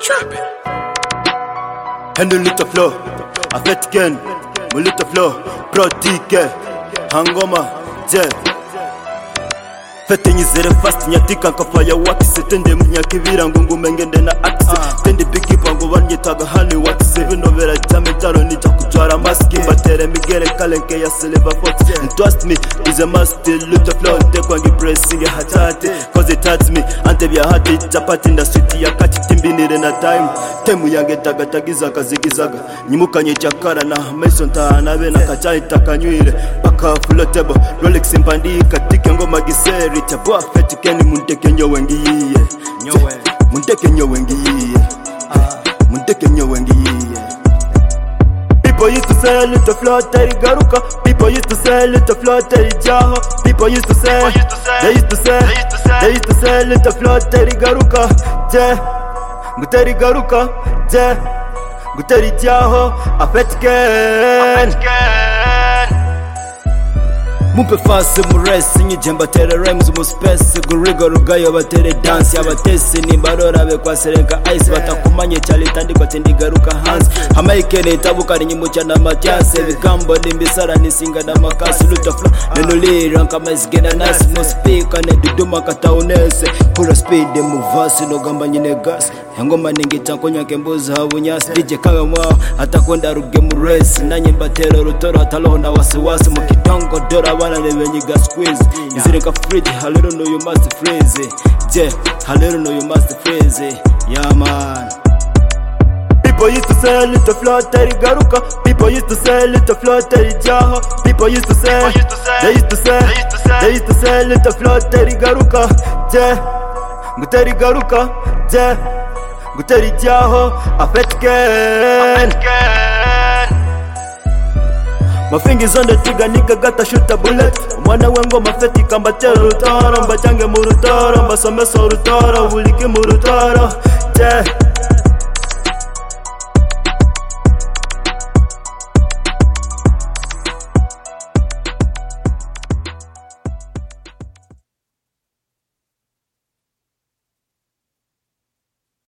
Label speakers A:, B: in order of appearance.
A: trapping.
B: Handle little flow, I fet ken, my little flow, pro TK, hangoma, je. Fete nyizere fast nyatika nkafaya wakise tende mnyakibira ngungu mengende na akse tende bigi pango banyitaga hali wakise binovera jame taro nija kujwara maski batere migere kalenke ya silver fox and trust me is a must little flow take wangi pressing ya hatati cause it hurts me ante bya hati chapati nda sweet ya kati timbinire na time temu yange tagatagiza kazigizaga nyimukanye chakara na Mason ta nabe na kachai takanywire paka floatable Rolex impandi katike ngoma giseri Chabua feti keni munteke nyowengiye Munteke nyowengiye Munteke nyowengiye People used to say little floateri garuka People used to say little floateri jaho People used to say They used to say little floateri garuka Je Guteri garuka Je Guteri jaho Afeti ken Mumpe fase muresi nyijemba tere rhymes muspesi Gurigo rugayo batere dance Abatesi nimbarora bekwa serenka ice Batakumanye chali tandikwa tendigaruka hands Hamaikene itabuka ninyimucha na matiase Vikambo nimbisara nisinga na makasi Luta flow nenuliri Ankama izgena nasi Muspika neduduma kataunese Kura speed muvasi Nogamba nyine gas Hengoma ningita konya kembuzi habunyasi DJ kaga mwao Hata kwenda ruge muresi Nanyimba tere rutoro Hataloho na wasiwasi Mukidongo dora wana levenyiga squeeze Izireka fridge halero no you must freeze Je halero no you must freeze Yeah man People used to say little floateri garuka People used to say little floateri jaho People used to say They used to say little floateri garuka Je Guteri garuka Je Guteri jaho Afet ken My fingers on the trigger, nigga gotta shoot a bullet. Mwana wengo mafeti kamba tero rutoro Mbachange murutoro, mbasomesa urutoro Uliki murutoro, je